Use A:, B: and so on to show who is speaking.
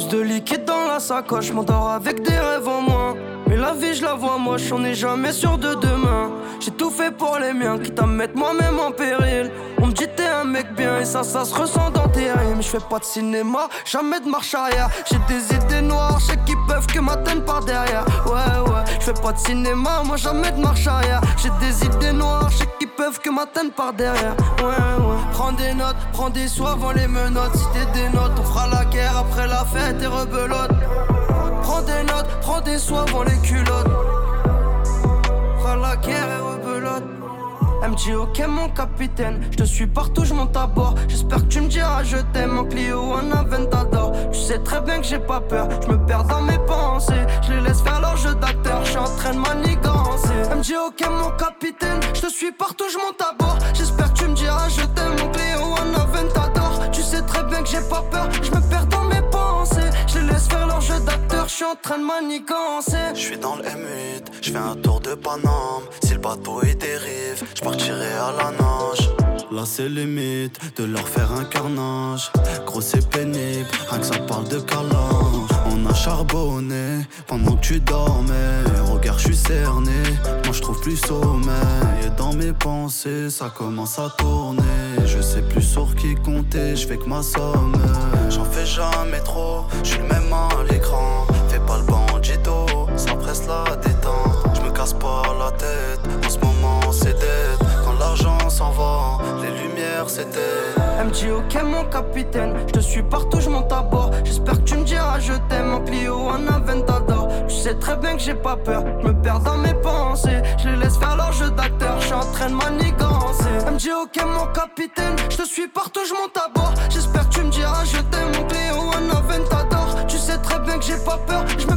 A: Plus de liquide dans la sacoche, m'endors avec des rêves en moins. Mais la vie je la vois moche, on n'est jamais sûr de demain. J'ai tout fait pour les miens, quitte à me mettre moi-même en péril. On me dit t'es un mec bien et ça se ressent dans tes rimes. Je fais pas de cinéma, jamais de marche arrière. J'ai des idées noires, je sais qu'ils peuvent que m'atteindre par derrière. Ouais, je fais pas de cinéma, moi jamais de marche arrière. J'ai des idées noires, je sais qu'ils peuvent que m'atteindre par derrière. Ouais. Prends des notes, prends des soins avant les menottes. Si t'es des notes, on fera la guerre après la fête et rebelote. Prends des notes, prends des soins avant les culottes. Fera la guerre et rebelote. Elle me dit ok mon capitaine, je te suis partout, je monte à bord. J'espère que tu me diras je t'aime en Clio ou en Aventador. Tu sais très bien que j'ai pas peur, je me perds dans mes pensées. Je les laisse faire leur jeu d'acteur, je suis en train de manigancer. Elle me dit ok mon capitaine, je te suis partout, je monte à bord. J'espère que tu me diras je t'aime en Clio ou en Aventador. Tu sais très bien que j'ai pas peur, je me perds dans mes pensées. Je les laisse faire leur jeu d'acteur, je suis en train de manigancer.
B: Je suis dans le M8, je fais un tour de Paname. Si le bateau il dérive, je partirai à la nage. Là c'est limite de leur faire un carnage. Gros c'est pénible, rien que ça parle de câlin. On a charbonné pendant que tu dormais. Regarde je suis cerné, moi je trouve plus sommeil. Et dans mes pensées ça commence à tourner. Je sais plus sur qui compter, je fais que ma somme. J'en fais jamais trop, je suis le même à l'écran. Fais pas le bandito, ça presse la détente. Je me casse pas la tête, en ce moment c'est dead. Quand l'argent s'en va, les lumières s'éteignent.
A: Elle me dit ok mon capitaine, je te suis partout, je monte à bord. J'espère que tu me diras je t'aime en Clio ou en Aventador. Tu sais très bien que j'ai pas peur, je me perds dans mes pensées. Je les laisse faire leur jeu d'acteur, je suis en train de manigancer. Elle me dit ok mon capitaine, je te suis partout, je monte à bord. J'espère que tu me diras je t'aime en Clio ou en Aventador. Tu sais très bien que j'ai pas peur, je me